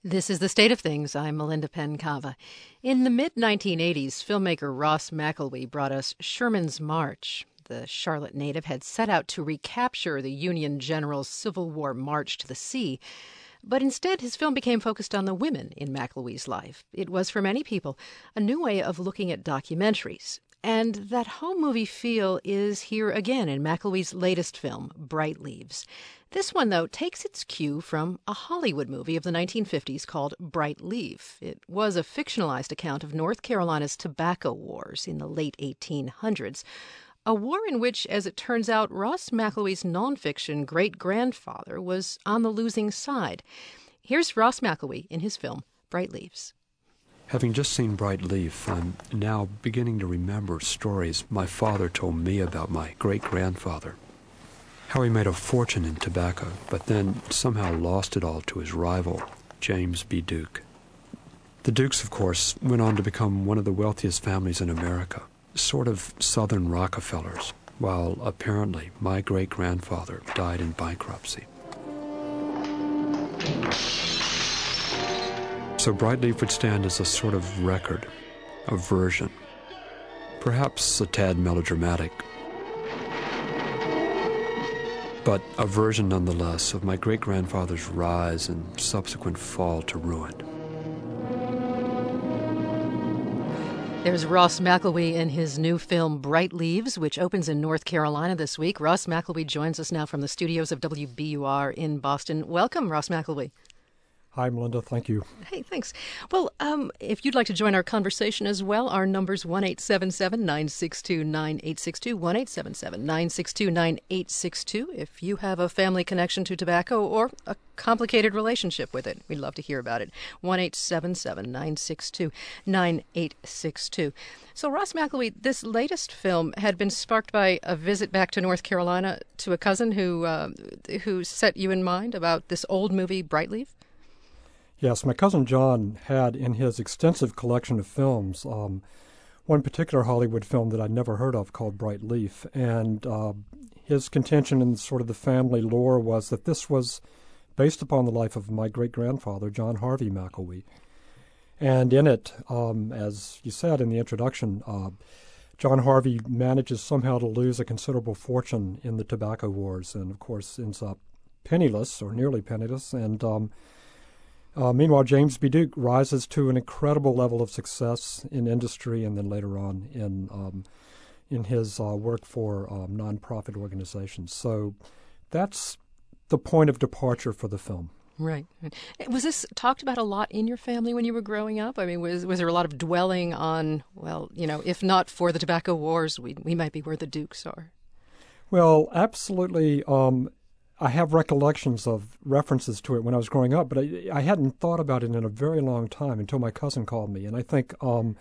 This is The State of Things. I'm Melinda Pencava. In the mid-1980s, filmmaker Ross McElwee brought us Sherman's March. The Charlotte native had set out to recapture the Union general's Civil War march to the sea, but instead his film became focused on the women in McElwee's life. It was, for many people, a new way of looking at documentaries. And that home movie feel is here again in McElwee's latest film, Bright Leaves. This one, though, takes its cue from a Hollywood movie of the 1950s called Bright Leaf. It was a fictionalized account of North Carolina's tobacco wars in the late 1800s, a war in which, as it turns out, Ross McElwee's nonfiction great-grandfather was on the losing side. Here's Ross McElwee in his film, Bright Leaves. Having just seen Bright Leaf, I'm now beginning to remember stories my father told me about my great-grandfather. How he made a fortune in tobacco, but then somehow lost it all to his rival, James B. Duke. The Dukes, of course, went on to become one of the wealthiest families in America, sort of Southern Rockefellers, while apparently my great-grandfather died in bankruptcy. So Bright Leaf would stand as a sort of record, a version, perhaps a tad melodramatic, but a version nonetheless of my great-grandfather's rise and subsequent fall to ruin. There's Ross McElwee in his new film, Bright Leaves, which opens in North Carolina this week. Ross McElwee joins us now from the studios of WBUR in Boston. Welcome, Ross McElwee. Hi, Melinda. Thank you. Hey, thanks. Well, if you'd like to join our conversation as well, our number's 1-877-962-9862, 1-877-962-9862. If you have a family connection to tobacco or a complicated relationship with it, we'd love to hear about it. 1-877-962-9862. So, Ross McElwee, this latest film had been sparked by a visit back to North Carolina to a cousin who set you in mind about this old movie, Bright Leaf? Yes, my cousin John had in his extensive collection of films one particular Hollywood film that I'd never heard of called Bright Leaf, and his contention in sort of the family lore was that this was based upon the life of my great-grandfather, John Harvey McElwee. And in it, as you said in the introduction, John Harvey manages somehow to lose a considerable fortune in the tobacco wars and, of course, ends up penniless or nearly penniless, and meanwhile, James B. Duke rises to an incredible level of success in industry and then later on in his work for nonprofit organizations. So that's the point of departure for the film. Right. Was this talked about a lot in your family when you were growing up? I mean, was there a lot of dwelling on, well, you know, if not for the tobacco wars, we might be where the Dukes are? Well, absolutely. I have recollections of references to it when I was growing up, but I hadn't thought about it in a very long time until my cousin called me. And I think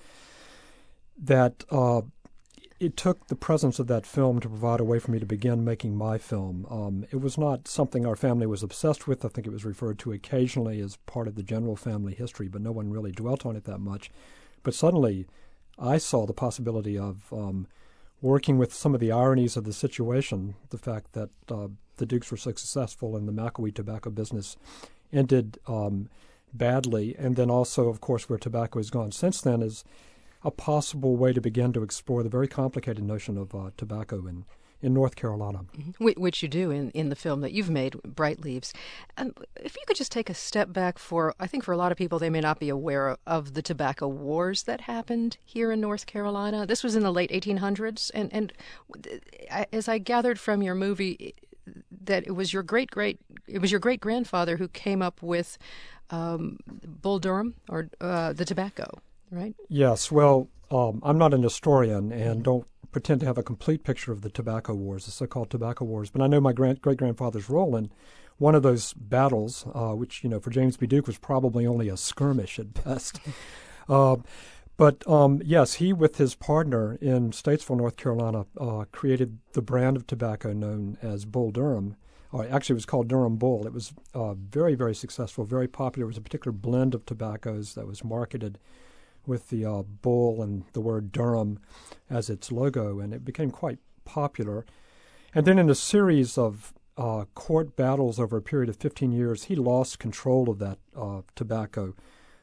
that it took the presence of that film to provide a way for me to begin making my film. It was not something our family was obsessed with. I think it was referred to occasionally as part of the general family history, but no one really dwelt on it that much. But suddenly I saw the possibility of working with some of the ironies of the situation, the fact that the Dukes were successful and the McElwee tobacco business ended badly, and then also, of course, where tobacco has gone since then is a possible way to begin to explore the very complicated notion of tobacco in North Carolina. Mm-hmm. Which you do in the film that you've made, Bright Leaves. If you could just take a step back I think for a lot of people, they may not be aware of the tobacco wars that happened here in North Carolina. This was in the late 1800s, and as I gathered from your movie, that it was your great-grandfather who came up with Bull Durham, or the tobacco, right? Yes. Well, I'm not an historian and don't pretend to have a complete picture of the tobacco wars, the so-called tobacco wars, but I know my great-grandfather's role in one of those battles, which, you know, for James B. Duke was probably only a skirmish at best. But yes, he with his partner in Statesville, North Carolina, created the brand of tobacco known as Bull Durham. Actually, it was called Durham Bull. It was very, very successful, very popular. It was a particular blend of tobaccos that was marketed with the bull and the word Durham as its logo, and it became quite popular. And then in a series of court battles over a period of 15 years, he lost control of that tobacco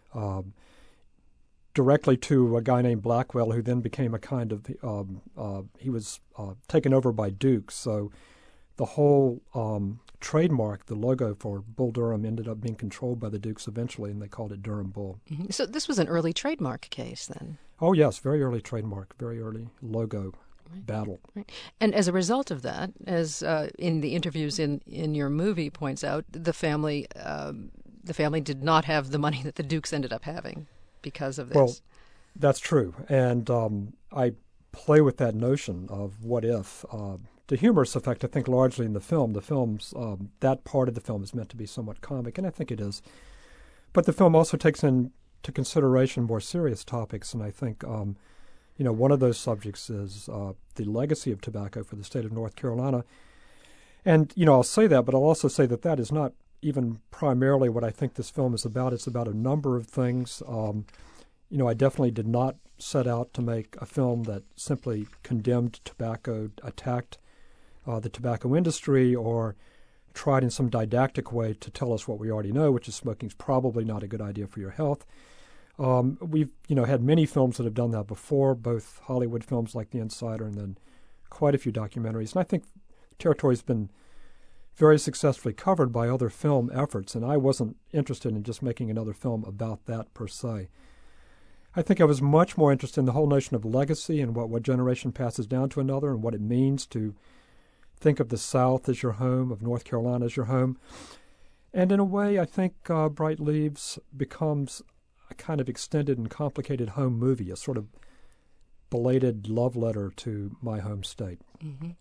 directly to a guy named Blackwell, who then became a kind of, he was taken over by Duke. So the whole trademark, the logo for Bull Durham, ended up being controlled by the Dukes eventually, and they called it Durham Bull. Mm-hmm. So this was an early trademark case then? Oh, yes, very early trademark, very early logo. Right. Battle. Right. And as a result of that, as in the interviews in your movie points out, the family did not have the money that the Dukes ended up having because of this. Well, that's true. And I play with that notion of what if. The humorous effect, I think, largely in the film. The film's, that part of the film is meant to be somewhat comic, and I think it is. But the film also takes into consideration more serious topics, and I think one of those subjects is the legacy of tobacco for the state of North Carolina. And, I'll say that, but I'll also say that that is not even primarily what I think this film is about. It's about a number of things. I definitely did not set out to make a film that simply condemned tobacco, attacked the tobacco industry, or tried in some didactic way to tell us what we already know, which is smoking is probably not a good idea for your health. We've had many films that have done that before, both Hollywood films like The Insider and then quite a few documentaries. And I think territory has been very successfully covered by other film efforts, and I wasn't interested in just making another film about that per se. I think I was much more interested in the whole notion of legacy and what generation passes down to another and what it means to think of the South as your home, of North Carolina as your home. And in a way, I think Bright Leaves becomes a kind of extended and complicated home movie, a sort of belated love letter to my home state. Mm-hmm.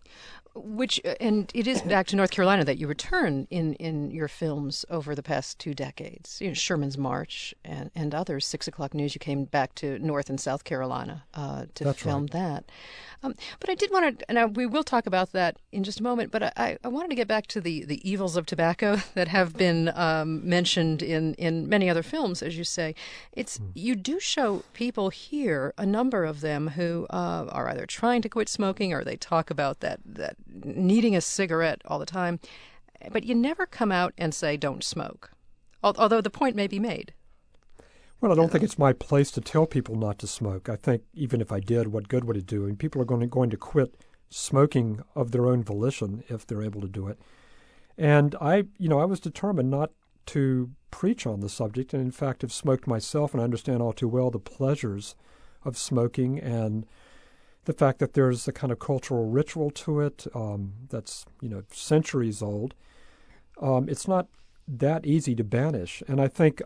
And it is back to North Carolina that you return in your films over the past 2 decades. Sherman's March and others. 6 O'Clock News, you came back to North and South Carolina to That's film right. that. But I did want to, and we will talk about that in just a moment, but I wanted to get back to the evils of tobacco that have been mentioned in many other films, as you say. You do show people here, a number of them, who are either trying to quit smoking or they talk about that needing a cigarette all the time, but you never come out and say don't smoke, although the point may be made. Well, I don't think it's my place to tell people not to smoke. I think even if I did, what good would it do? And people are going to quit smoking of their own volition if they're able to do it. And I was determined not to preach on the subject, and in fact have smoked myself, and I understand all too well the pleasures of smoking and the fact that there's a kind of cultural ritual to it that's centuries old. It's not that easy to banish, and I think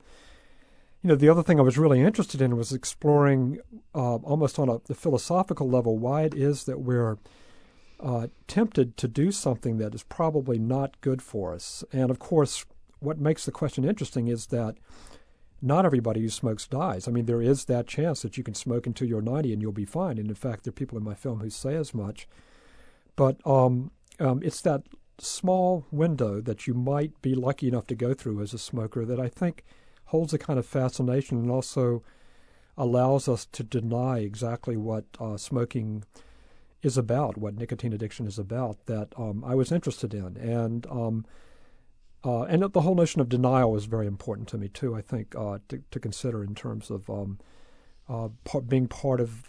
the other thing I was really interested in was exploring almost on the philosophical level why it is that we're tempted to do something that is probably not good for us. And of course, what makes the question interesting is that not everybody who smokes dies. I mean, there is that chance that you can smoke until you're 90 and you'll be fine. And in fact, there are people in my film who say as much. But it's that small window that you might be lucky enough to go through as a smoker that I think holds a kind of fascination and also allows us to deny exactly what smoking is about, what nicotine addiction is about, that I was interested in. And the whole notion of denial is very important to me, too, I think, to consider in terms of being part of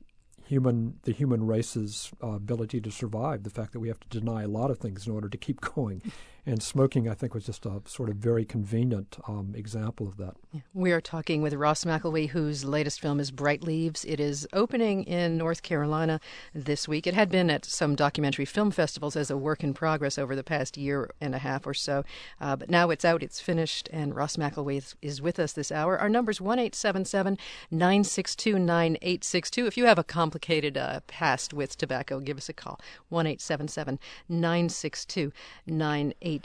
the human race's ability to survive, the fact that we have to deny a lot of things in order to keep going. And smoking, I think, was just a sort of very convenient example of that. Yeah. We are talking with Ross McElwee, whose latest film is Bright Leaves. It is opening in North Carolina this week. It had been at some documentary film festivals as a work in progress over the past year and a half or so. But now it's out, it's finished, and Ross McElwee is with us this hour. Our number's 1-877-962-9862. If you have a complicated past with tobacco, give us a call. 1-877-962-9862.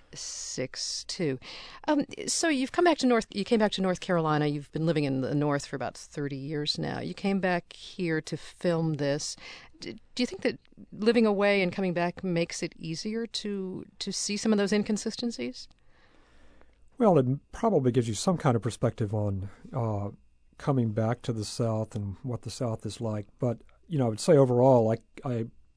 So you came back to North Carolina. You've been living in the North for about 30 years now. You came back here to film this. Do you think that living away and coming back makes it easier to see some of those inconsistencies? Well, it probably gives you some kind of perspective on coming back to the South and what the South is like. But, I would say overall, I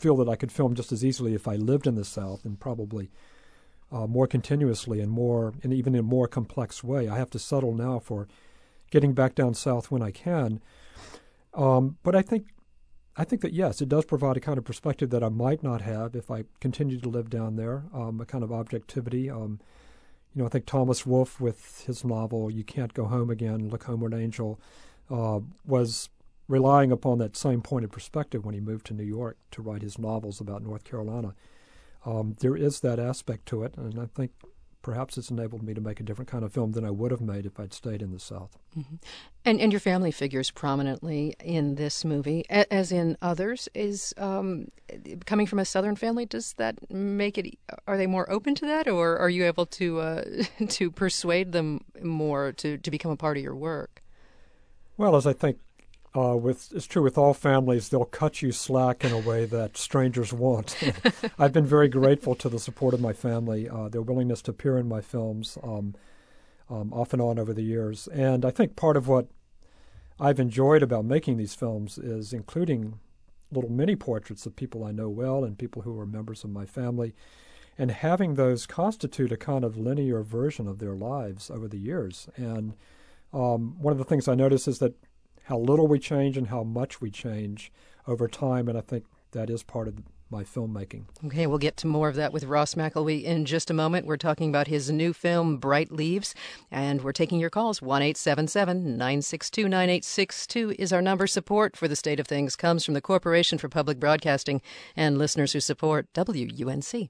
feel that I could film just as easily if I lived in the South, and probably more continuously and even in a more complex way. I have to settle now for getting back down south when I can. But I think that, yes, it does provide a kind of perspective that I might not have if I continued to live down there, a kind of objectivity. I think Thomas Wolfe, with his novel You Can't Go Home Again, Look Homeward Angel, was relying upon that same point of perspective when he moved to New York to write his novels about North Carolina. There is that aspect to it, and I think perhaps it's enabled me to make a different kind of film than I would have made if I'd stayed in the South. Mm-hmm. And your family figures prominently in this movie, as in others. Is coming from a Southern family, does that make it? Are they more open to that, or are you able to to persuade them more to become a part of your work? Well, as I think it's true with all families, they'll cut you slack in a way that strangers won't. I've been very grateful to the support of my family, their willingness to appear in my films off and on over the years. And I think part of what I've enjoyed about making these films is including little mini portraits of people I know well and people who are members of my family, and having those constitute a kind of linear version of their lives over the years. And one of the things I notice is that how little we change and how much we change over time, and I think that is part of my filmmaking. Okay, we'll get to more of that with Ross McElwee in just a moment. We're talking about his new film, Bright Leaves, and we're taking your calls. 1-877-962-9862 is our number. Support for The State of Things comes from the Corporation for Public Broadcasting and listeners who support WUNC.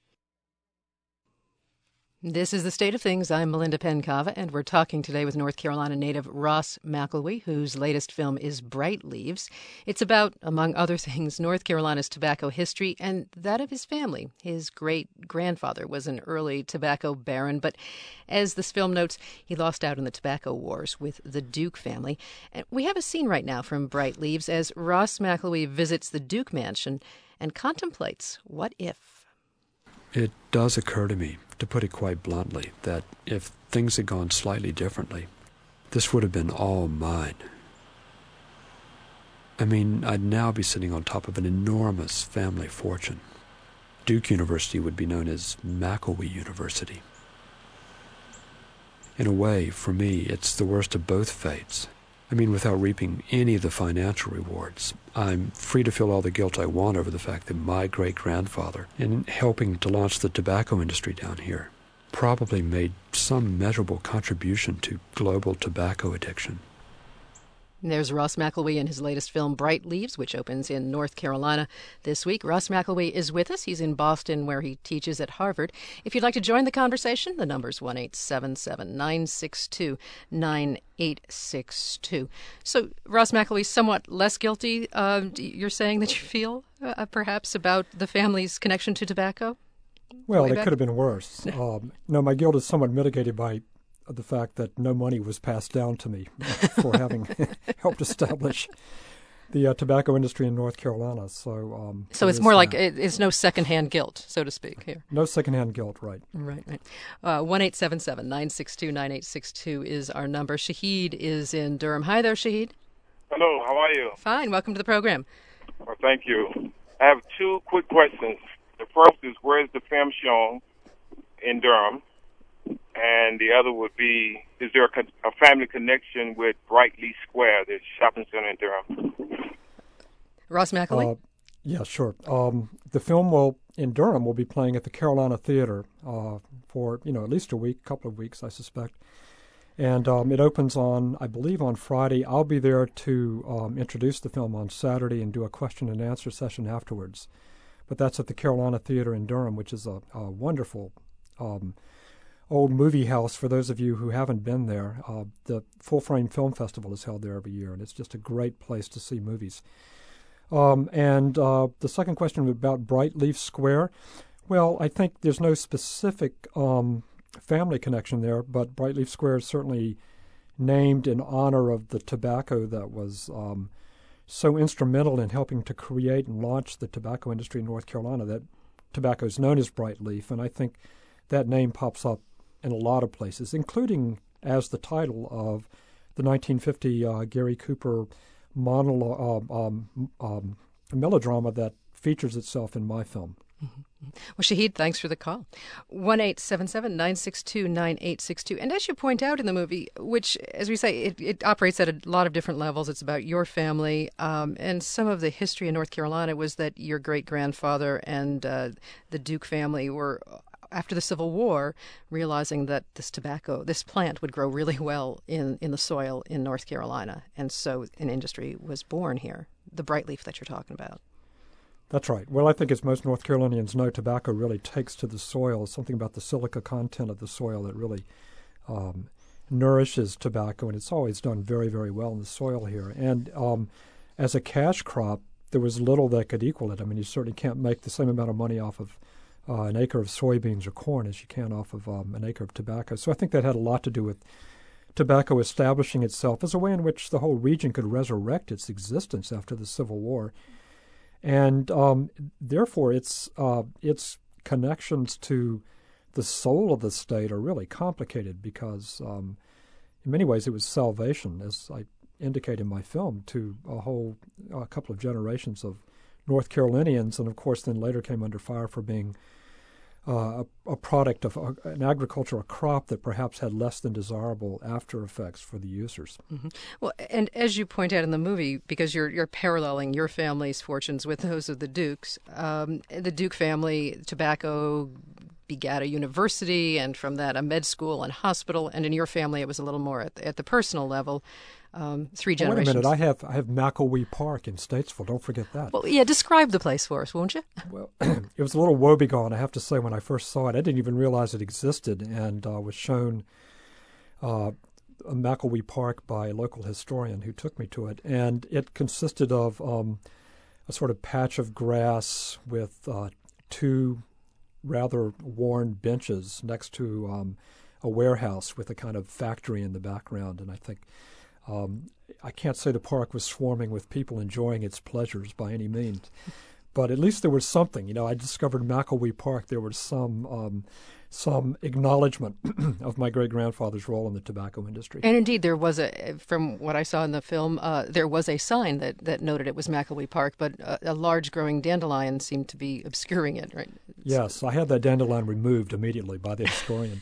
This is The State of Things. I'm Melinda Penn-Cava, and we're talking today with North Carolina native Ross McElwee, whose latest film is Bright Leaves. It's about, among other things, North Carolina's tobacco history and that of his family. His great-grandfather was an early tobacco baron, but as this film notes, he lost out in the tobacco wars with the Duke family. And we have a scene right now from Bright Leaves as Ross McElwee visits the Duke mansion and contemplates what if. It does occur to me, to put it quite bluntly, that if things had gone slightly differently, this would have been all mine. I mean, I'd now be sitting on top of an enormous family fortune. Duke University would be known as McElwee University. In a way, for me, it's the worst of both fates. I mean, without reaping any of the financial rewards, I'm free to feel all the guilt I want over the fact that my great-grandfather, in helping to launch the tobacco industry down here, probably made some measurable contribution to global tobacco addiction. There's Ross McElwee in his latest film, Bright Leaves, which opens in North Carolina this week. Ross McElwee is with us. He's in Boston, where he teaches at Harvard. If you'd like to join the conversation, the number's 1-877-962-9862. So, Ross McElwee, somewhat less guilty, you're saying that you feel, perhaps, about the family's connection to tobacco? Well, it could have been worse. No, my guilt is somewhat mitigated by the fact that no money was passed down to me for having helped establish the tobacco industry in North Carolina. So it's more like it's no secondhand guilt, so to speak, here. No secondhand guilt, right. Right. 1-877-962-9862 is our number. Shahid is in Durham. Hi there, Shahid. Hello, how are you? Fine. Welcome to the program. Well, thank you. I have two quick questions. The first is, where is the film shown in Durham? And the other would be, is there a family connection with Brightleaf Square, the shopping center in Durham? Ross McElwee? Yeah, sure. The film in Durham will be playing at the Carolina Theater for, at least a couple of weeks, I suspect. And it opens I believe on Friday. I'll be there to introduce the film on Saturday and do a question and answer session afterwards. But that's at the Carolina Theater in Durham, which is a wonderful old movie house. For those of you who haven't been there, the Full Frame Film Festival is held there every year, and it's just a great place to see movies. And the second question about Brightleaf Square, well, I think there's no specific family connection there, but Brightleaf Square is certainly named in honor of the tobacco that was so instrumental in helping to create and launch the tobacco industry in North Carolina. That tobacco is known as Brightleaf, and I think that name pops up in a lot of places, including as the title of the 1950 Gary Cooper melodrama that features itself in my film. Well, Shahid, thanks for the call. 1-877-962-9862. And as you point out in the movie, which, as we say, it operates at a lot of different levels. It's about your family. And some of the history in North Carolina was that your great-grandfather and the Duke family were, after the Civil War, realizing that this plant would grow really well in the soil in North Carolina. And so an industry was born here, the Brightleaf that you're talking about. That's right. Well, I think as most North Carolinians know, tobacco really takes to the soil. Something about the silica content of the soil that really nourishes tobacco, and it's always done very, very well in the soil here. And as a cash crop, there was little that could equal it. I mean, you certainly can't make the same amount of money off of an acre of soybeans or corn as you can off of an acre of tobacco. So I think that had a lot to do with tobacco establishing itself as a way in which the whole region could resurrect its existence after the Civil War. And therefore, its connections to the soul of the state are really complicated because, in many ways, it was salvation, as I indicate in my film, to a couple of generations of North Carolinians, and of course, then later came under fire for being a product of an agricultural crop that perhaps had less than desirable after effects for the users. Mm-hmm. Well, and as you point out in the movie, because you're paralleling your family's fortunes with those of the Dukes, the Duke family, tobacco begat a university, and from that a med school and hospital, and in your family it was a little more at the personal level. 3 generations. Wait a minute, I have McElwee Park in Statesville. Don't forget that. Well, yeah, describe the place for us, won't you? Well, it was a little woebegone, I have to say, when I first saw it. I didn't even realize it existed, and was shown McElwee Park by a local historian who took me to it. And it consisted of a sort of patch of grass with 2 rather worn benches next to a warehouse with a kind of factory in the background. And I think I can't say the park was swarming with people enjoying its pleasures by any means, but at least there was something. You know, I discovered McElwee Park. There was some acknowledgement of my great-grandfather's role in the tobacco industry. And indeed, there was from what I saw in the film, there was a sign that noted it was McElwee Park, but a large growing dandelion seemed to be obscuring it, right? Yes, I had that dandelion removed immediately by the historian.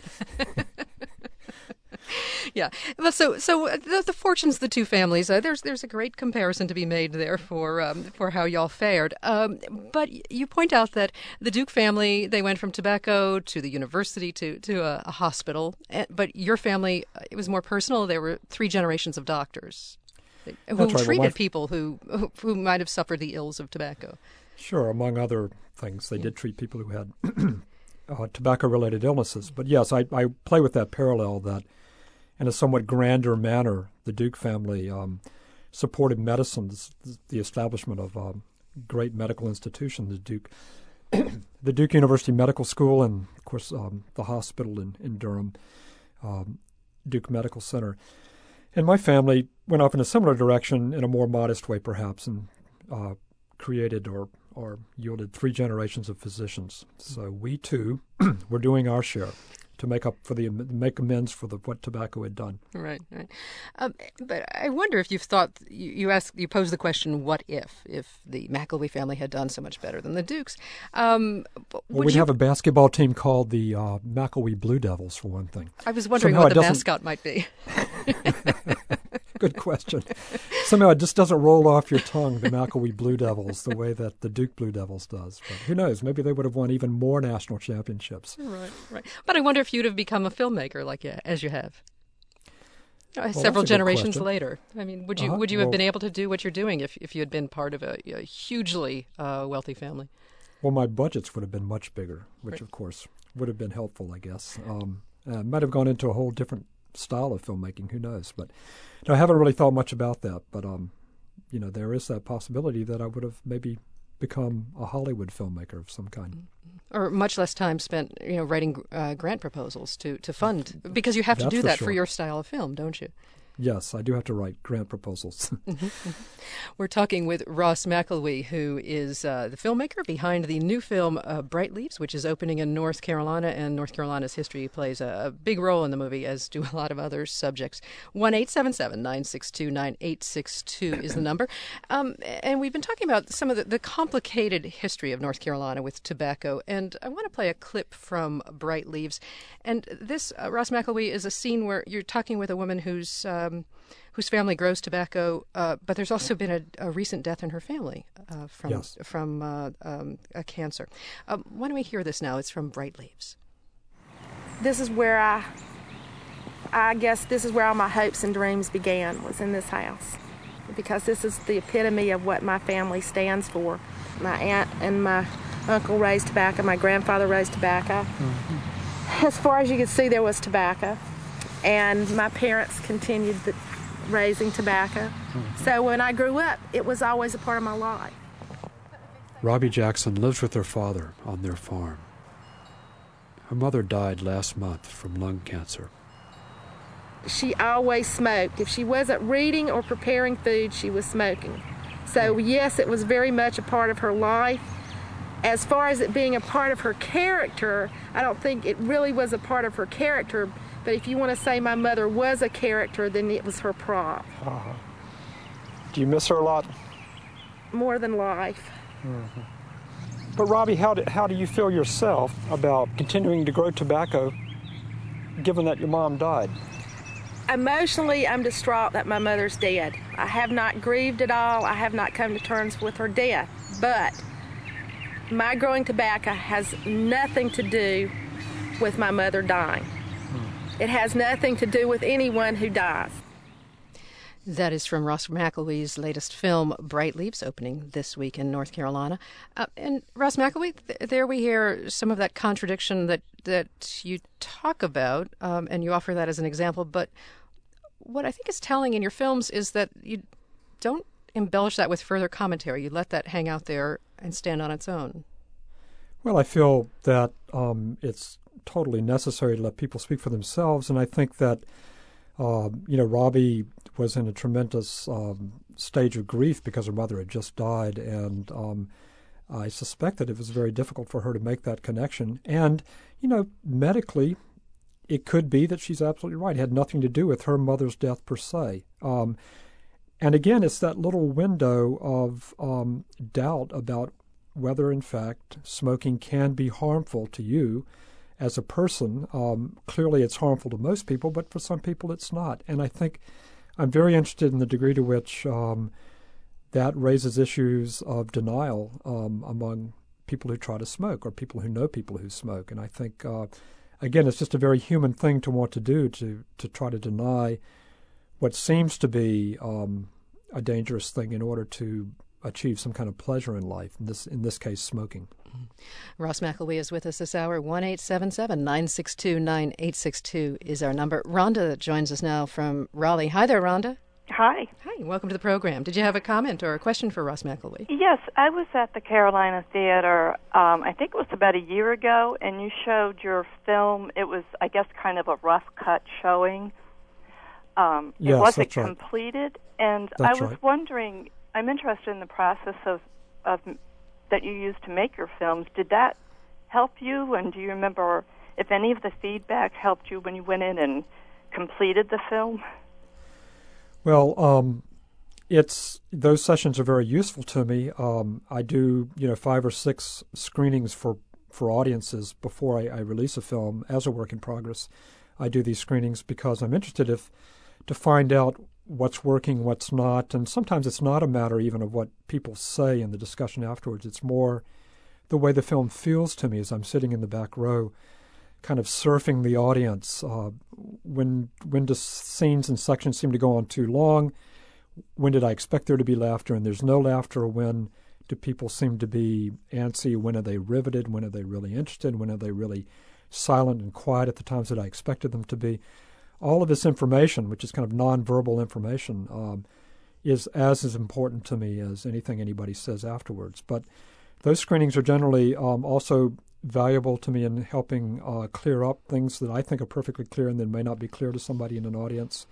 Yeah, so the fortunes of the 2 families. There's a great comparison to be made there for how y'all fared. But you point out that the Duke family, they went from tobacco to the university to a hospital. But your family, it was more personal. There were 3 generations of doctors who treated people who might have suffered the ills of tobacco. Sure, among other things, they did treat people who had tobacco-related illnesses. But yes, I play with that parallel that, in a somewhat grander manner, the Duke family supported medicine, the establishment of a great medical institution, the Duke University Medical School, and, of course, the hospital in Durham, Duke Medical Center. And my family went off in a similar direction, in a more modest way, perhaps, and created or yielded 3 generations of physicians. So we, too, were doing our share to make amends for what tobacco had done. Right. But I wonder if you've thought, you pose the question, what if the McElwee family had done so much better than the Dukes? We'd have a basketball team called the McElwee Blue Devils, for one thing. I was wondering what the mascot might be. Good question. Somehow it just doesn't roll off your tongue, the McElwee Blue Devils, the way that the Duke Blue Devils does. But who knows? Maybe they would have won even more national championships. Right. But I wonder if you'd have become a filmmaker as you have. Well, several generations later. I mean, would you have been able to do what you're doing if you had been part of a hugely wealthy family? Well, my budgets would have been much bigger, which, of course, would have been helpful, I guess. Might have gone into a whole different style of filmmaking, who knows? But I haven't really thought much about that. But, there is that possibility that I would have maybe become a Hollywood filmmaker of some kind. Or much less time spent, writing grant proposals to fund, because you have to do that for your style of film, don't you? Yes, I do have to write grant proposals. We're talking with Ross McElwee, who is the filmmaker behind the new film Bright Leaves, which is opening in North Carolina, and North Carolina's history plays a big role in the movie, as do a lot of other subjects. 1-877-962-9862 is the number. And we've been talking about some of the complicated history of North Carolina with tobacco, and I want to play a clip from Bright Leaves. And this, Ross McElwee, is a scene where you're talking with a woman whose family grows tobacco, but there's also been a recent death in her family from a cancer. Why don't we hear this now? It's from Bright Leaves. This is where I guess this is where all my hopes and dreams began, was in this house, because this is the epitome of what my family stands for. My aunt and my uncle raised tobacco. My grandfather raised tobacco. Mm-hmm. As far as you could see, there was tobacco. And my parents continued raising tobacco. Mm-hmm. So when I grew up, it was always a part of my life. Robbie Jackson lives with her father on their farm. Her mother died last month from lung cancer. She always smoked. If she wasn't reading or preparing food, she was smoking. So yes, it was very much a part of her life. As far as it being a part of her character, I don't think it really was a part of her character. But if you want to say my mother was a character, then it was her prop. Uh-huh. Do you miss her a lot? More than life. Mm-hmm. But Robbie, how do you feel yourself about continuing to grow tobacco, given that your mom died? Emotionally, I'm distraught that my mother's dead. I have not grieved at all. I have not come to terms with her death. But my growing tobacco has nothing to do with my mother dying. It has nothing to do with anyone who dies. That is from Ross McElwee's latest film, Bright Leaves, opening this week in North Carolina. And Ross McElwee, there we hear some of that contradiction that you talk about, and you offer that as an example. But what I think is telling in your films is that you don't embellish that with further commentary. You let that hang out there and stand on its own. Well, I feel that it's totally necessary to let people speak for themselves, and I think that Robbie was in a tremendous stage of grief because her mother had just died, and I suspect that it was very difficult for her to make that connection. And medically, it could be that she's absolutely right. It had nothing to do with her mother's death per se. And again, it's that little window of doubt about whether, in fact, smoking can be harmful to you as a person. Clearly it's harmful to most people, but for some people it's not. And I think I'm very interested in the degree to which that raises issues of denial among people who try to smoke or people who know people who smoke. And I think, again, it's just a very human thing to want to do, to try to deny what seems to be a dangerous thing in order to achieve some kind of pleasure in life, in this case, smoking. Ross McElwee is with us this hour. 1-877-962-9862 is our number. Rhonda joins us now from Raleigh. Hi there, Rhonda. Hi. Hi, welcome to the program. Did you have a comment or a question for Ross McElwee? Yes, I was at the Carolina Theater, I think it was about a year ago, and you showed your film. It was, I guess, kind of a rough cut showing. Yes, was that's it right. completed? And That's I was right. wondering, I'm interested in the process of that you used to make your films. Did that help you? And do you remember if any of the feedback helped you when you went in and completed the film? Well, those sessions are very useful to me. I do 5 or 6 screenings for audiences before I release a film as a work in progress. I do these screenings because I'm interested to find out what's working, what's not, and sometimes it's not a matter even of what people say in the discussion afterwards. It's more the way the film feels to me as I'm sitting in the back row, kind of surfing the audience. When do scenes and sections seem to go on too long? When did I expect there to be laughter and there's no laughter? When do people seem to be antsy? When are they riveted? When are they really interested? When are they really silent and quiet at the times that I expected them to be? All of this information, which is kind of nonverbal information, is as important to me as anything anybody says afterwards. But those screenings are generally also valuable to me in helping clear up things that I think are perfectly clear and then may not be clear to somebody in an audience.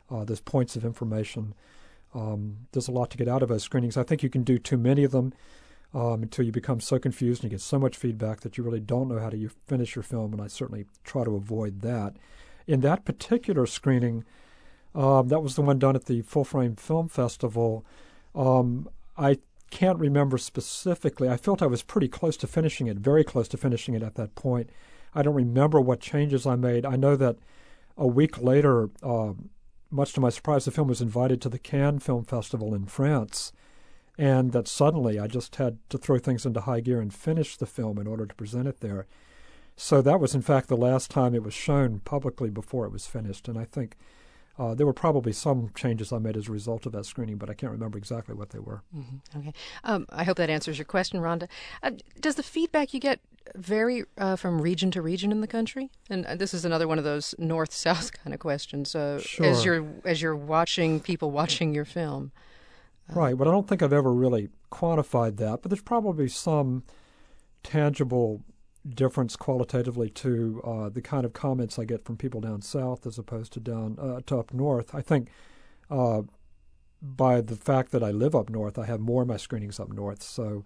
those points of information. There's a lot to get out of those screenings. I think you can do too many of them until you become so confused and you get so much feedback that you really don't know how to finish your film, and I certainly try to avoid that. In that particular screening, that was the one done at the Full Frame Film Festival, I can't remember specifically. I felt I was pretty close to finishing it, very close to finishing it at that point. I don't remember what changes I made. I know that a week later, much to my surprise, the film was invited to the Cannes Film Festival in France, and that suddenly I just had to throw things into high gear and finish the film in order to present it there. So that was, in fact, the last time it was shown publicly before it was finished, and I think there were probably some changes I made as a result of that screening, but I can't remember exactly what they were. Mm-hmm. Okay. I hope that answers your question, Rhonda. Does the feedback you get vary from region to region in the country? And this is another one of those north-south kind of questions. Sure. As you're watching people watching your film. Right. Well, I don't think I've ever really quantified that, but there's probably some tangible difference qualitatively to the kind of comments I get from people down south as opposed to to up north. I think by the fact that I live up north, I have more of my screenings up north. So,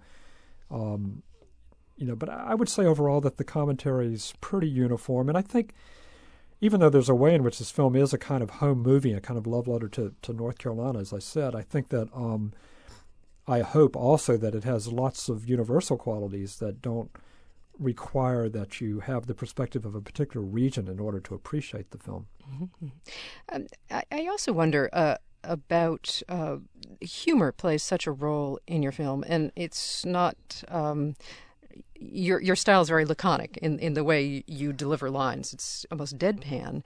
but I would say overall that the commentary is pretty uniform. And I think even though there's a way in which this film is a kind of home movie, a kind of love letter to North Carolina, as I said, I think that I hope also that it has lots of universal qualities that don't require that you have the perspective of a particular region in order to appreciate the film. Mm-hmm. I also wonder about humor plays such a role in your film, and it's not your style is very laconic in the way you deliver lines. It's almost deadpan.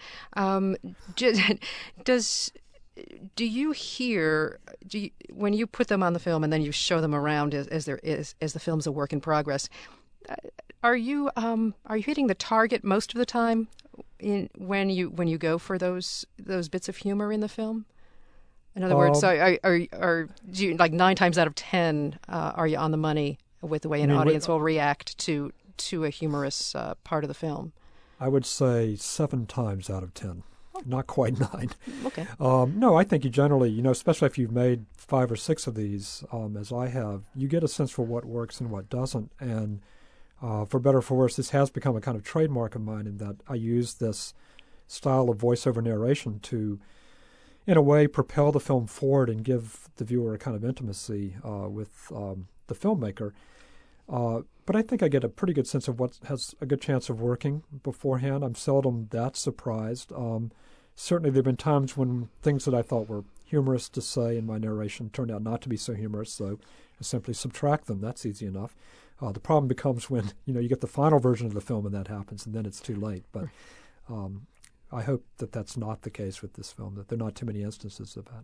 Do you hear when you put them on the film and then you show them around as the film's a work in progress? Are you hitting the target most of the time when you go for those bits of humor in the film? In other words, are you, like 9 times out of 10 are you on the money with the way an audience will react to a humorous part of the film? I would say 7 times out of 10. Not quite 9. Okay. No, I think you generally, especially if you've made 5 or 6 of these, as I have, you get a sense for what works and what doesn't. And for better or for worse, this has become a kind of trademark of mine in that I use this style of voiceover narration to, in a way, propel the film forward and give the viewer a kind of intimacy with the filmmaker. But I think I get a pretty good sense of what has a good chance of working beforehand. I'm seldom that surprised. Certainly there have been times when things that I thought were humorous to say in my narration turned out not to be so humorous, so I simply subtract them. That's easy enough. The problem becomes when you get the final version of the film and that happens, and then it's too late. But I hope that that's not the case with this film, that there are not too many instances of that.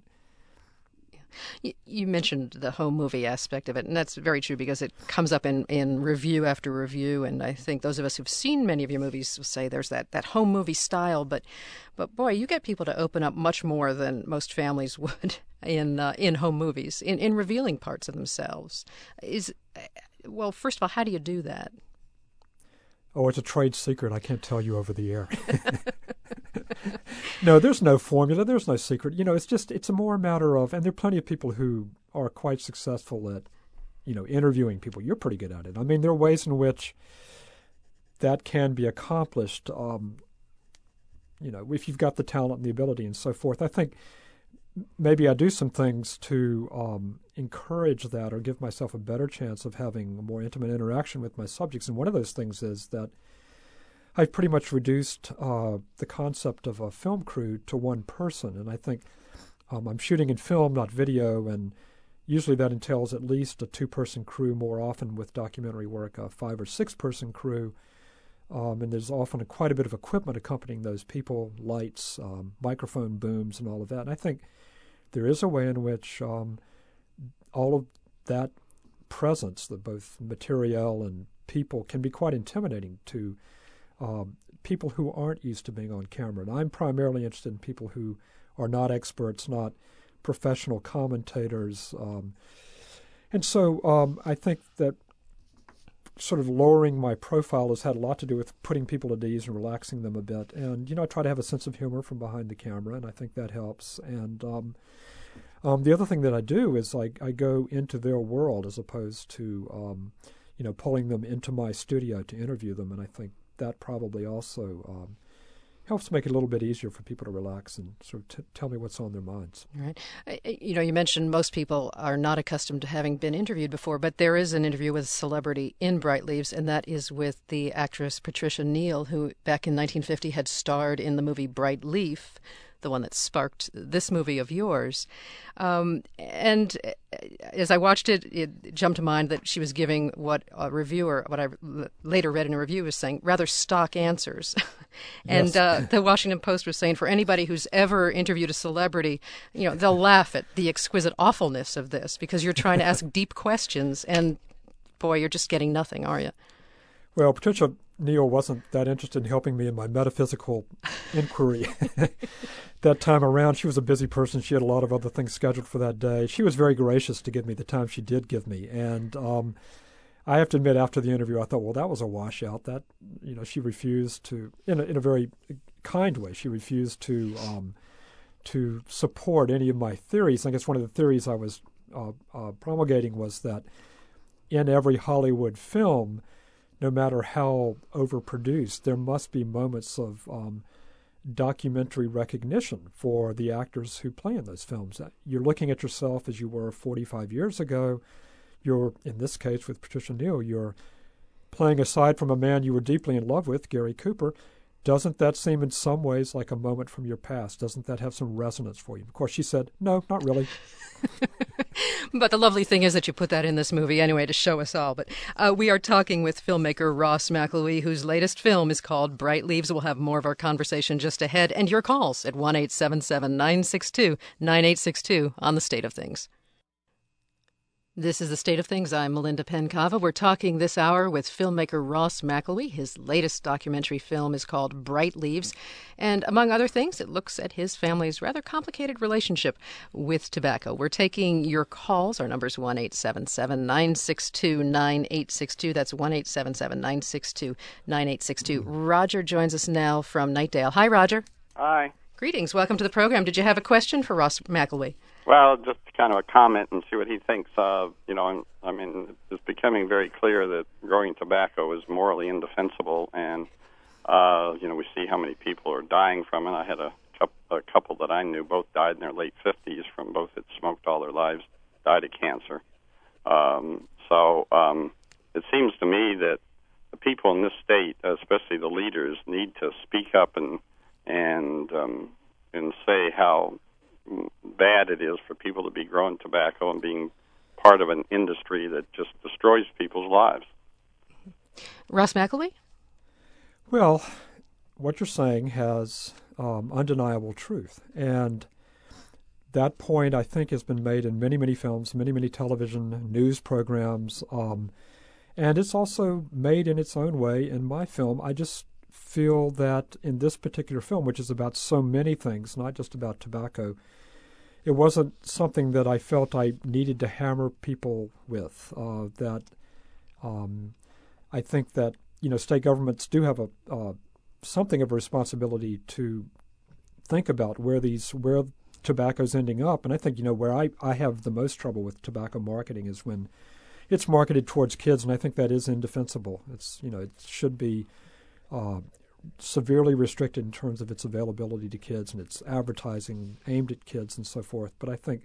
You mentioned the home movie aspect of it, and that's very true because it comes up in review after review, and I think those of us who've seen many of your movies will say there's that home movie style, but boy, you get people to open up much more than most families would in home movies, in revealing parts of themselves. Well, first of all, how do you do that? Oh, it's a trade secret. I can't tell you over the air. No, there's no formula. There's no secret. It's a more matter of, and there are plenty of people who are quite successful at, interviewing people. You're pretty good at it. I mean, there are ways in which that can be accomplished, if you've got the talent and the ability and so forth. I think maybe I do some things to encourage that or give myself a better chance of having a more intimate interaction with my subjects. And one of those things is that I've pretty much reduced the concept of a film crew to one person. And I think I'm shooting in film, not video, and usually that entails at least a 2-person crew, more often with documentary work, a 5 or 6-person crew. And there's often quite a bit of equipment accompanying those people, lights, microphone booms, and all of that. And I think there is a way in which all of that presence, the both material and people, can be quite intimidating to people who aren't used to being on camera. And I'm primarily interested in people who are not experts, not professional commentators. And so I think that sort of lowering my profile has had a lot to do with putting people at ease and relaxing them a bit. And, I try to have a sense of humor from behind the camera, and I think that helps. And the other thing that I do is I go into their world as opposed to, pulling them into my studio to interview them. And I think that probably also helps make it a little bit easier for people to relax and sort of tell me what's on their minds. Right. You mentioned most people are not accustomed to having been interviewed before, but there is an interview with a celebrity in Bright Leaves, and that is with the actress Patricia Neal, who back in 1950 had starred in the movie Bright Leaf, the one that sparked this movie of yours. And as I watched it, it jumped to mind that she was giving what I later read in a review was saying, rather stock answers. And Yes. The Washington Post was saying, for anybody who's ever interviewed a celebrity, they'll laugh at the exquisite awfulness of this because you're trying to ask deep questions and, boy, you're just getting nothing, are you? Well, Patricia Neal wasn't that interested in helping me in my metaphysical inquiry. That time around, she was a busy person. She had a lot of other things scheduled for that day. She was very gracious to give me the time she did give me. And I have to admit, after the interview, I thought, well, that was a washout. That, she refused to, in a very kind way, she refused to support any of my theories. I guess one of the theories I was promulgating was that in every Hollywood film, no matter how overproduced, there must be moments of documentary recognition for the actors who play in those films. You're looking at yourself as you were 45 years ago. You're, in this case with Patricia Neal, you're playing aside from a man you were deeply in love with, Gary Cooper. Doesn't that seem in some ways like a moment from your past? Doesn't that have some resonance for you? Of course, she said, no, not really. But the lovely thing is that you put that in this movie anyway to show us all. But we are talking with filmmaker Ross McElwee, whose latest film is called Bright Leaves. We'll have more of our conversation just ahead, and your calls at 1-877-962-9862 on The State of Things. This is The State of Things. I'm Melinda Pencava. We're talking this hour with filmmaker Ross McElwee. His latest documentary film is called Bright Leaves. And among other things, it looks at his family's rather complicated relationship with tobacco. We're taking your calls. Our number is 1-877-962-9862. That's 1-877-962-9862. Roger joins us now from Knightdale. Hi, Roger. Hi. Greetings. Welcome to the program. Did you have a question for Ross McElwee? Well, just kind of a comment and see what he thinks. It's becoming very clear that growing tobacco is morally indefensible, and we see how many people are dying from it. I had a couple that I knew, both died in their late 50s from both had smoked all their lives, died of cancer. It seems to me that the people in this state, especially the leaders, need to speak up and say how bad it is for people to be growing tobacco and being part of an industry that just destroys people's lives. Ross McElwee? Well, what you're saying has undeniable truth. And that point, I think, has been made in many, many films, many, many television news programs. And it's also made in its own way in my film. I just feel that in this particular film, which is about so many things, not just about tobacco, it wasn't something that I felt I needed to hammer people with. I think that state governments do have something of a responsibility to think about where tobacco's ending up. And I think where I have the most trouble with tobacco marketing is when it's marketed towards kids, and I think that is indefensible. It should be severely restricted in terms of its availability to kids and its advertising aimed at kids and so forth. But I think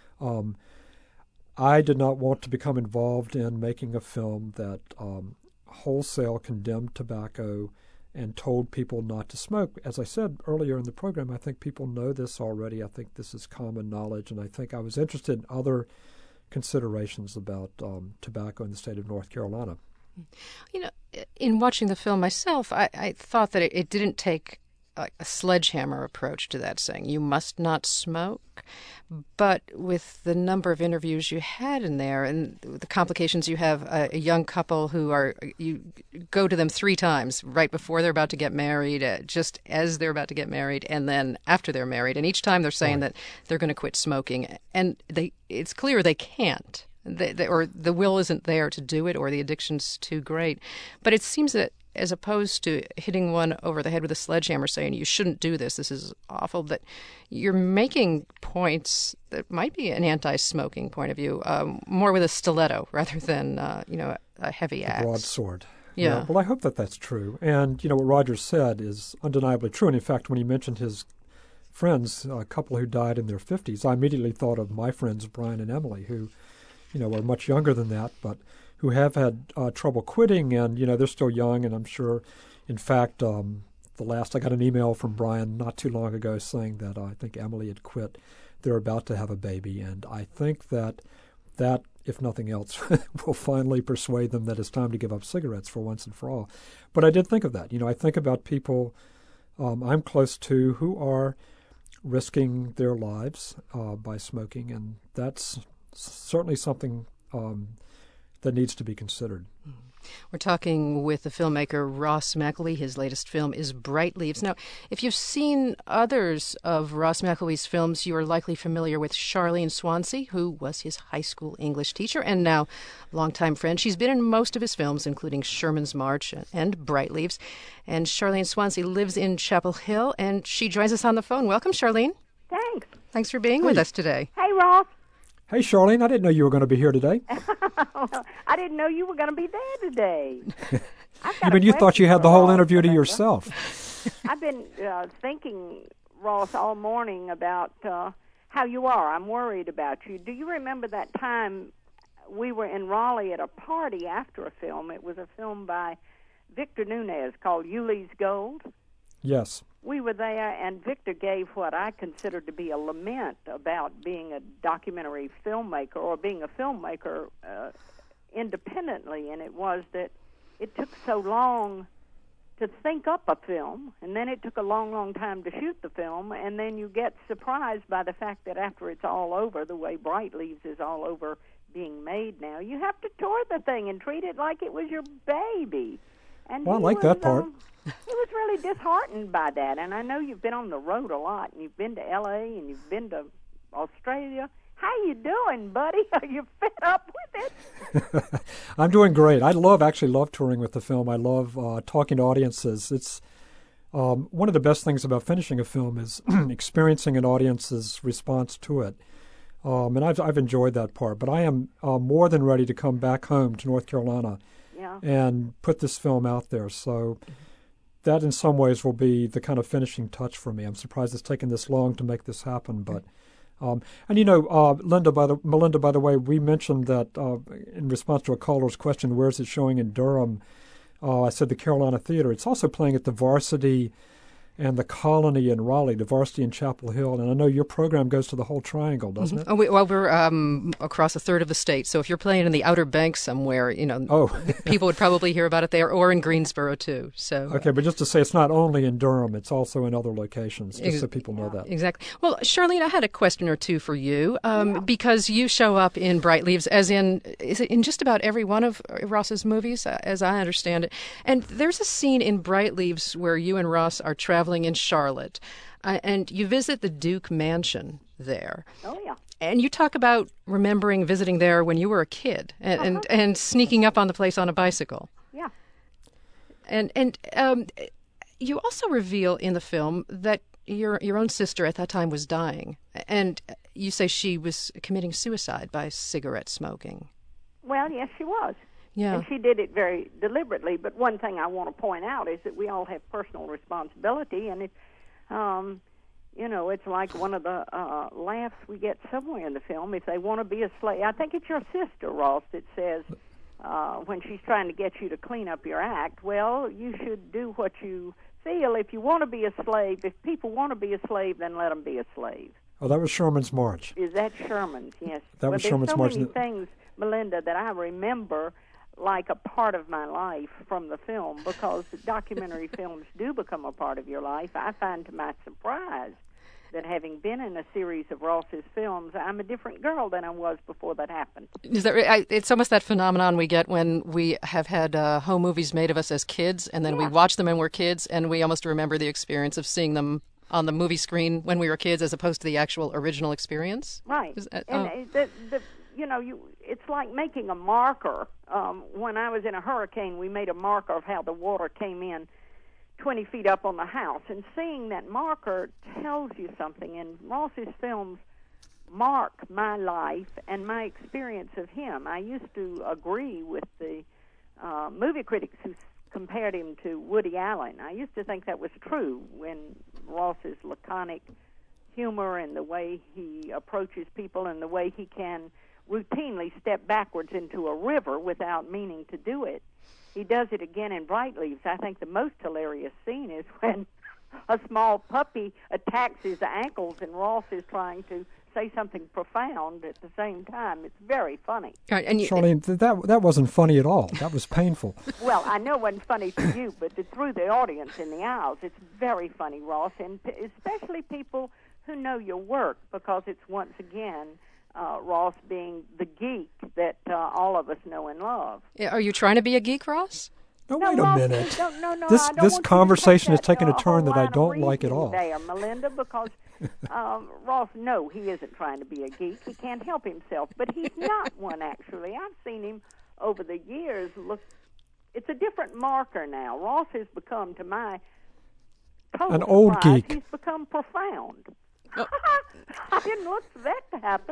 I did not want to become involved in making a film that wholesale condemned tobacco and told people not to smoke. As I said earlier in the program, I think people know this already. I think this is common knowledge, and I think I was interested in other considerations about tobacco in the state of North Carolina. In watching the film myself, I thought that it didn't take a sledgehammer approach to that, saying you must not smoke. But with the number of interviews you had in there and the complications, you have a young couple you go to them 3 times right before they're about to get married, just as they're about to get married, and then after they're married. And each time they're saying that they're going to quit smoking. And it's clear they can't. or the will isn't there to do it, or the addiction's too great. But it seems that as opposed to hitting one over the head with a sledgehammer saying you shouldn't do this is awful, that you're making points that might be an anti-smoking point of view, more with a stiletto rather than a heavy axe. Broadsword. Yeah. Well, I hope that that's true. And, what Roger said is undeniably true. And, in fact, when he mentioned his friends, a couple who died in their 50s, I immediately thought of my friends, Brian and Emily, who, are much younger than that, but who have had trouble quitting. And, they're still young. And I'm sure, in fact, I got an email from Brian not too long ago saying that I think Emily had quit. They're about to have a baby. And I think that, if nothing else, will finally persuade them that it's time to give up cigarettes for once and for all. But I did think of that. I think about people I'm close to who are risking their lives by smoking, and that's certainly something that needs to be considered. We're talking with the filmmaker Ross Macaulay. His latest film is Bright Leaves. Now, if you've seen others of Ross Macauley's films, you are likely familiar with Charlene Swansea, who was his high school English teacher and now longtime friend. She's been in most of his films, including Sherman's March and Bright Leaves. And Charlene Swansea lives in Chapel Hill, and she joins us on the phone. Welcome, Charlene. Thanks. Thanks for being with us today. Hey, Ross. Hey, Charlene, I didn't know you were going to be here today. I didn't know you were going to be there today. You thought you had the whole interview to yourself. I've been thinking, Ross, all morning about how you are. I'm worried about you. Do you remember that time we were in Raleigh at a party after a film? It was a film by Victor Nunez called Yuli's Gold. Yes. We were there, and Victor gave what I considered to be a lament about being a documentary filmmaker or being a filmmaker independently, and it was that it took so long to think up a film, and then it took a long, long time to shoot the film, and then you get surprised by the fact that after it's all over, the way Bright Leaves is all over being made now, you have to tour the thing and treat it like it was your baby. And well, I like that part. He was really disheartened by that, and I know you've been on the road a lot, and you've been to L.A., and you've been to Australia. How you doing, buddy? Are you fed up with it? I'm doing great. I actually love touring with the film. I love talking to audiences. It's one of the best things about finishing a film is experiencing an audience's response to it. And I've enjoyed that part. But I am more than ready to come back home to North Carolina and put this film out there. So that in some ways will be the kind of finishing touch for me. I'm surprised it's taken this long to make this happen. But Melinda, by the way, we mentioned that in response to a caller's question, where is it showing in Durham? I said the Carolina Theater. It's also playing at the Varsity and the Colony in Raleigh, the Varsity in Chapel Hill. And I know your program goes to the whole triangle, doesn't it? Oh, we're across a third of the state. So if you're playing in the Outer Banks somewhere, people would probably hear about it there, or in Greensboro, too. So okay, but just to say, it's not only in Durham, it's also in other locations, just so people know that. Exactly. Well, Charlene, I had a question or two for you, because you show up in Bright Leaves, is it in just about every one of Ross's movies, as I understand it. And there's a scene in Bright Leaves where you and Ross are traveling in Charlotte, and you visit the Duke Mansion there. Oh, yeah. And you talk about remembering visiting there when you were a kid and sneaking up on the place on a bicycle. Yeah. And you also reveal in the film that your own sister at that time was dying, and you say she was committing suicide by cigarette smoking. Well, yes, she was. Yeah. And she did it very deliberately. But one thing I want to point out is that we all have personal responsibility, and it's like one of the laughs we get somewhere in the film. If they want to be a slave, I think it's your sister, Ross, that says when she's trying to get you to clean up your act, well, you should do what you feel. If you want to be a slave, if people want to be a slave, then let them be a slave. Oh, that was Sherman's March. Is that Sherman's? Yes. That was Sherman's March. There's so many things, Melinda, that I remember like a part of my life from the film, because documentary films do become a part of your life. I find to my surprise that having been in a series of Ross's films, I'm a different girl than I was before that happened. It's almost that phenomenon we get when we have had home movies made of us as kids, and then we watch them when we're kids, and we almost remember the experience of seeing them on the movie screen when we were kids as opposed to the actual original experience. Right. it's like making a marker. When I was in a hurricane, we made a marker of how the water came in 20 feet up on the house, and seeing that marker tells you something. And Ross's films mark my life and my experience of him. I used to agree with the movie critics who compared him to Woody Allen. I used to think that was true when Ross's laconic humor and the way he approaches people and the way he can routinely step backwards into a river without meaning to do it. He does it again in Bright Leaves. I think the most hilarious scene is when a small puppy attacks his ankles and Ross is trying to say something profound at the same time. It's very funny. Right, and Charlene, that wasn't funny at all. That was painful. Well, I know it wasn't funny to you, but through the audience in the aisles, it's very funny, Ross, and especially people who know your work, because it's once again Ross being the geek that all of us know and love. Are you trying to be a geek, Ross? No, wait a minute. No, This conversation is taking a turn that I don't like at all. There, Melinda, because Ross, no, he isn't trying to be a geek. He can't help himself, but he's not one, actually. I've seen him over the years. Look, it's a different marker now. Ross has become, to my total an old surprise, geek. He's become profound. Oh. I didn't look for that to happen.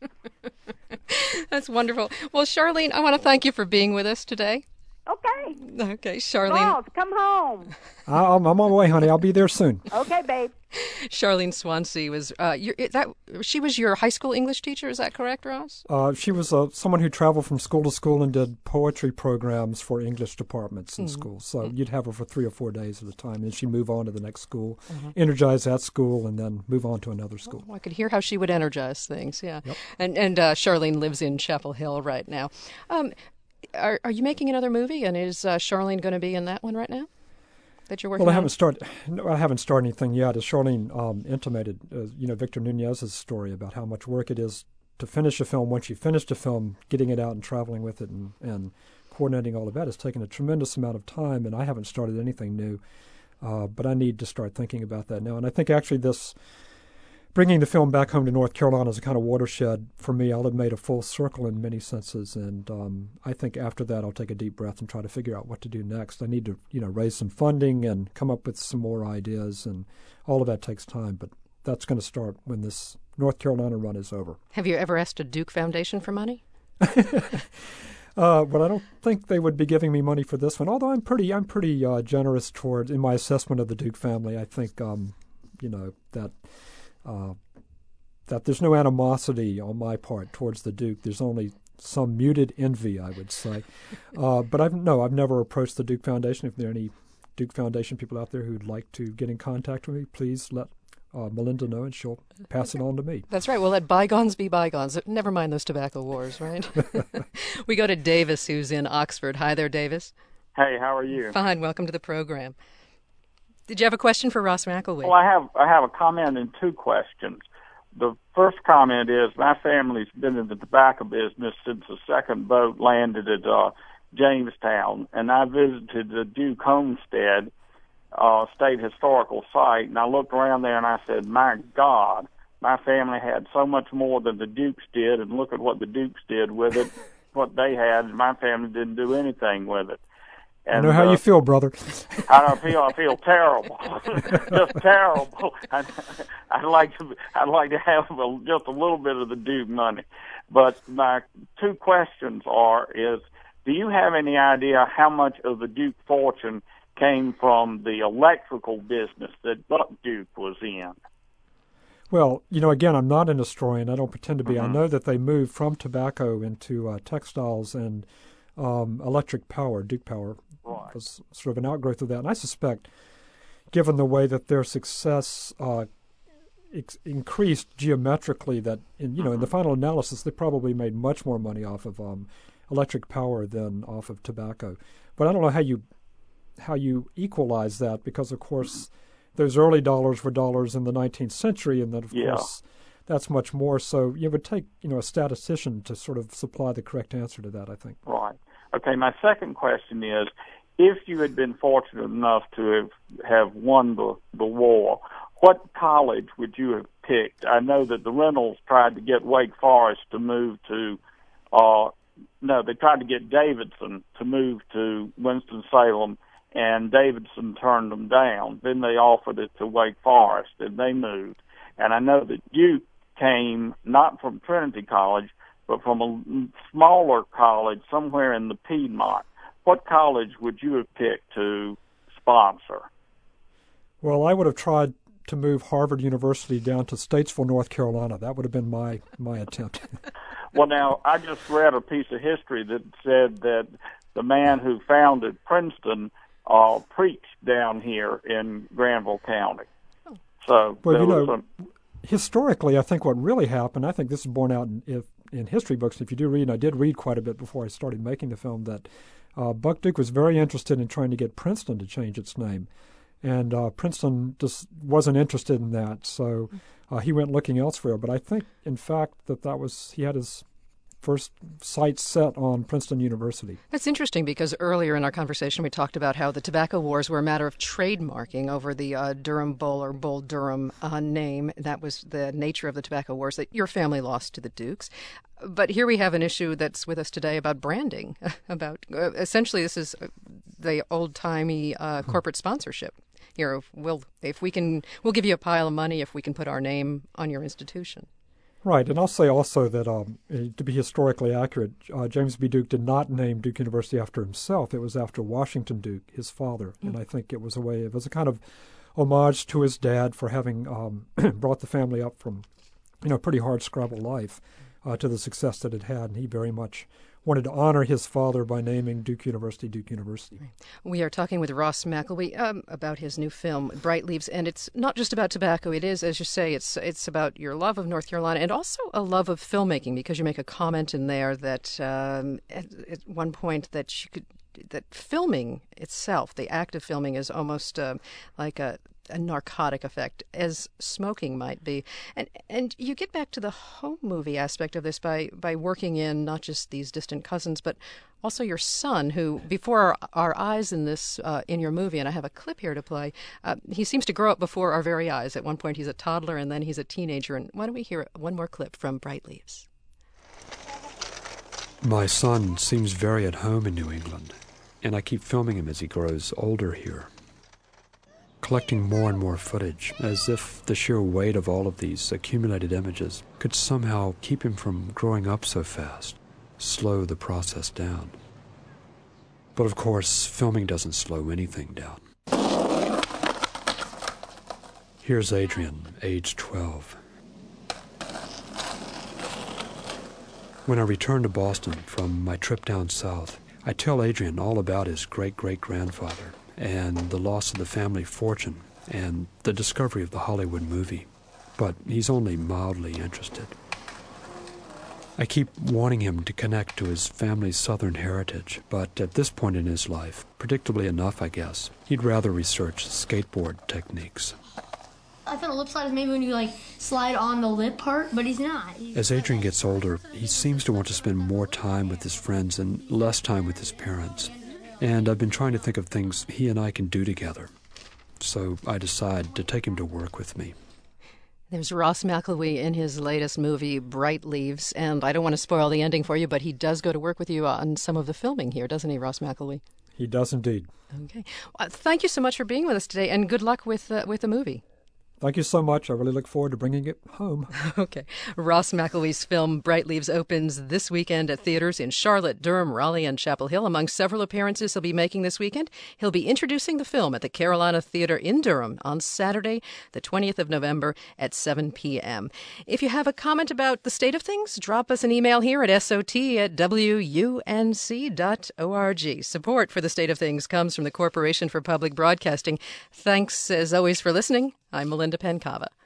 That's wonderful. Well, Charlene, I want to thank you for being with us today. Okay, Charlene. Ross, come home. I'm on my way, honey. I'll be there soon. Okay, babe. Charlene Swansea was she was your high school English teacher. Is that correct, Ross? She was someone who traveled from school to school and did poetry programs for English departments in schools. So you'd have her for 3 or 4 days at a time, and she'd move on to the next school, energize that school, and then move on to another school. Oh, I could hear how she would energize things. Yeah, yep. And Charlene lives in Chapel Hill right now. Are you making another movie, and is Charlene going to be in that one right now that you're working on? Well, I haven't started anything yet. As Charlene intimated, Victor Nunez's story about how much work it is to finish a film. Once you finish a film, getting it out and traveling with it and coordinating all of that has taken a tremendous amount of time, and I haven't started anything new. But I need to start thinking about that now. And I think actually bringing the film back home to North Carolina is a kind of watershed for me. I'll have made a full circle in many senses, and I think after that I'll take a deep breath and try to figure out what to do next. I need to, raise some funding and come up with some more ideas, and all of that takes time. But that's going to start when this North Carolina run is over. Have you ever asked a Duke Foundation for money? But I don't think they would be giving me money for this one. Although I'm pretty generous in my assessment of the Duke family. I think that there's no animosity on my part towards the Duke. There's only some muted envy, I would say. But I've never approached the Duke Foundation. If there are any Duke Foundation people out there who'd like to get in contact with me, please let Melinda know, and she'll pass it on to me. That's right. We'll let bygones be bygones. Never mind those tobacco wars, right? We go to Davis, who's in Oxford. Hi there, Davis. Hey, how are you? Fine. Welcome to the program. Did you have a question for Ross McElwee? Well, I have a comment and 2 questions. The first comment is my family's been in the tobacco business since the second boat landed at Jamestown, and I visited the Duke Homestead State Historical Site, and I looked around there and I said, my God, my family had so much more than the Dukes did, and look at what the Dukes did with it, what they had, and my family didn't do anything with it. And, I know how you feel, brother. I feel terrible, just terrible. I'd like to have just a little bit of the Duke money. But my 2 questions is, do you have any idea how much of the Duke fortune came from the electrical business that Buck Duke was in? Well, again, I'm not an historian. I don't pretend to be. I know that they moved from tobacco into textiles and electric power, Duke Power. Right. Was sort of an outgrowth of that. And I suspect, given the way that their success increased geometrically, that in the final analysis, they probably made much more money off of electric power than off of tobacco. But I don't know how you equalize that, because, of course, those early dollars were dollars in the 19th century, and then, of course, that's much more. So it would take, a statistician to sort of supply the correct answer to that, I think. Right. Okay, my second question is, if you had been fortunate enough to have won the war, what college would you have picked? I know that the Reynolds tried to get Wake Forest to move to No, they tried to get Davidson to move to Winston-Salem, and Davidson turned them down. Then they offered it to Wake Forest, and they moved. And I know that you came not from Trinity College, but from a smaller college somewhere in the Piedmont. What college would you have picked to sponsor? Well, I would have tried to move Harvard University down to Statesville, North Carolina. That would have been my attempt. Well, now, I just read a piece of history that said that the man who founded Princeton preached down here in Granville County. So, well, historically, I think what really happened, I think this is borne out in history books, if you do read, and I did read quite a bit before I started making the film, that Buck Duke was very interested in trying to get Princeton to change its name. And Princeton just wasn't interested in that, so he went looking elsewhere. But I think, in fact, he had his first sights set on Princeton University. That's interesting because earlier in our conversation we talked about how the tobacco wars were a matter of trademarking over the Durham Bull or Bull Durham name. That was the nature of the tobacco wars that your family lost to the Dukes. But here we have an issue that's with us today about branding, about essentially this is the old-timey corporate sponsorship. Here, we'll give you a pile of money if we can put our name on your institution. Right, and I'll say also that to be historically accurate, James B. Duke did not name Duke University after himself. It was after Washington Duke, his father, and I think it was a kind of homage to his dad for having brought the family up from, pretty hard scrabble life to the success that it had, and he very much wanted to honor his father by naming Duke University Duke University. We are talking with Ross McElwee about his new film, Bright Leaves, and it's not just about tobacco. It is, as you say, it's about your love of North Carolina and also a love of filmmaking, because you make a comment in there that at one point that filming itself, the act of filming, is almost like a narcotic effect, as smoking might be. And you get back to the home movie aspect of this by working in not just these distant cousins, but also your son, who, before our eyes in this in your movie, and I have a clip here to play, he seems to grow up before our very eyes. At one point he's a toddler, and then he's a teenager. And why don't we hear one more clip from Bright Leaves? My son seems very at home in New England, and I keep filming him as he grows older here, collecting more and more footage, as if the sheer weight of all of these accumulated images could somehow keep him from growing up so fast, slow the process down. But of course, filming doesn't slow anything down. Here's Adrian, age 12. When I return to Boston from my trip down south, I tell Adrian all about his great-great-grandfather and the loss of the family fortune and the discovery of the Hollywood movie. But he's only mildly interested. I keep wanting him to connect to his family's Southern heritage, but at this point in his life, predictably enough, I guess, he'd rather research skateboard techniques. I thought a lip slide is maybe when you slide on the lip part, but he's not. As Adrian gets older, he seems to want to spend more time with his friends and less time with his parents. And I've been trying to think of things he and I can do together. So I decide to take him to work with me. There's Ross McElwee in his latest movie, Bright Leaves. And I don't want to spoil the ending for you, but he does go to work with you on some of the filming here, doesn't he, Ross McElwee? He does indeed. Okay. Thank you so much for being with us today, and good luck with the movie. Thank you so much. I really look forward to bringing it home. Okay. Ross McElwee's film Bright Leaves opens this weekend at theaters in Charlotte, Durham, Raleigh, and Chapel Hill. Among several appearances he'll be making this weekend, he'll be introducing the film at the Carolina Theater in Durham on Saturday, the 20th of November at 7 p.m. If you have a comment about the state of things, drop us an email here at sot@wunc.org. Support for the state of things comes from the Corporation for Public Broadcasting. Thanks, as always, for listening. I'm Melinda Penn Cava.